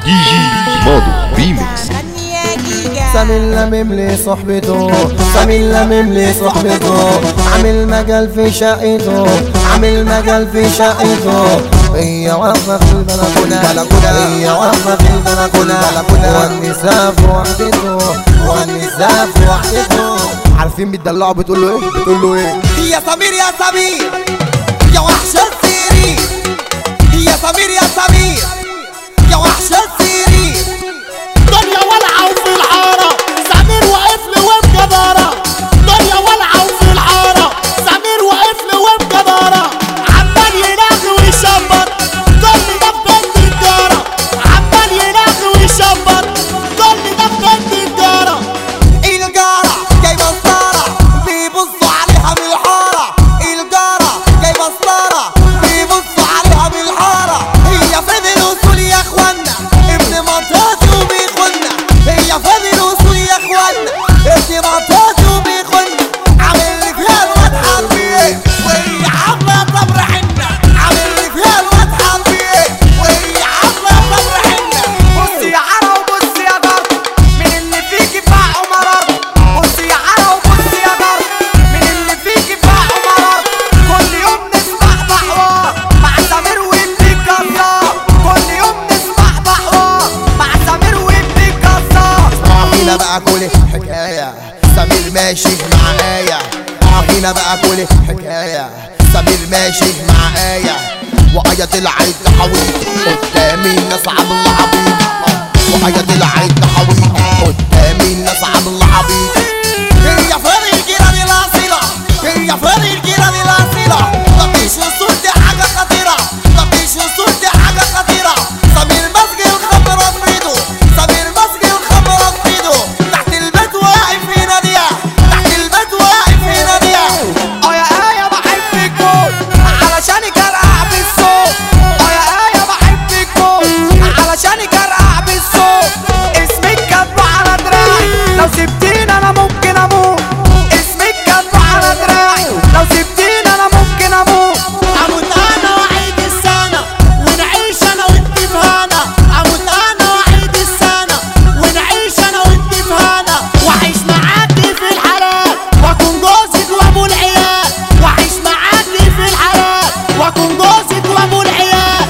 دي جي ماضو ريميكس. سامي اللمم لي صحبته، سامي اللمم لي صحبته، عامل مجال في شقته، عامل مجال في شقته. هي واقفة في البلكونة، هي واقفة في البلكونة، والنساء في وحدته، والنساء في وحدته. عارفين بتدلعوا بتقول له ايه؟ بتقول له ايه؟ يا سمير يا سمير يا وحش السيري، يا سمير يا سمير يا وحش السيري. دنيا ولعة وفي الحارة سمير واقف لي وبجدارة، دنيا ولعة وفي الحارة سمير واقف لي وبجدارة، عمال يناغي ويشبط كل ده في بنت الجارة، عمال يناغي ويشبط كل ده في بنت الجارة. الجارة جايبة سطارة بيبصوا عليها من الحارة، الجارة جايبة سطارة بيبصوا عليها من الحارة. هي فين الوصول يا اخوانا؟ ابن منطقتي وبيخنا، هي فين الوصول يا اخوانا؟ ابن منطقتي وبيخنا. عامل لي فيها الواد حربي وهي عاملة تمر حنة، عامل لي فيها الواد حربي وهي عاملة تمر حنة. بصي يا عرا وبصي يا جار من اللي فيكي باعوا مرار، بصي يا عرا وبصي يا جار من اللي فيكي باعوا مرار. كل يوم نسمع بحوار مع سمير وابني كسار، كل يوم نسمع بحوار مع سمير وابني كسار. هنا بقى كل حكاية سمير ماشي معايا، هنا بقى كل حكاية سمير ماشي معايا. وآية طلعت تحويط قدامي الناس عامل عبيط، وآية طلعت تحويط قدامي الناس عامل عبيط. هي فين الجيران الأصيلة؟ هي فين الجيران الأصيلة؟ مفيش وصول دي حاجة خطيرة، مفيش وصول دي حاجة خطيرة. سمير ماسك الخمرة في ايده، سمير ماسك الخمرة في ايده. تحت البيت واقف في نادية، تحت البيت واقف في نادية. يا آية بحبك موت علشانك ارقع بالصوت، يا آية بحبك موت علشانك ارقع بالصوت. اسمك كاتبة على دراعي لو سبتيني انا ممكن اموت، اسمك كاتبة على دراعي لو سبتيني انا ممكن اموت. اموت انا واعيد السنة ونعيش انا وانت في هنا، اموت انا واعيد السنة ونعيش انا وانت في هنا. واعيش معاكي في الحلال واكون جوزك وابو العيال، واعيش معاكي في الحلال واكون جوزك وابو العيال.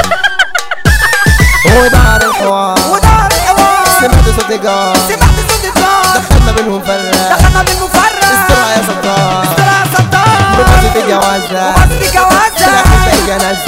ودار الحوار ودار الحوار سمعت صوت الجار، سمعت صوت الجار دخلنا بالمفرق، دخلنا بالمفرق. استرا يا ستار، استرا يا ستار بمصة الجوازة، ومصة الجوازة سلاح في الجنازة.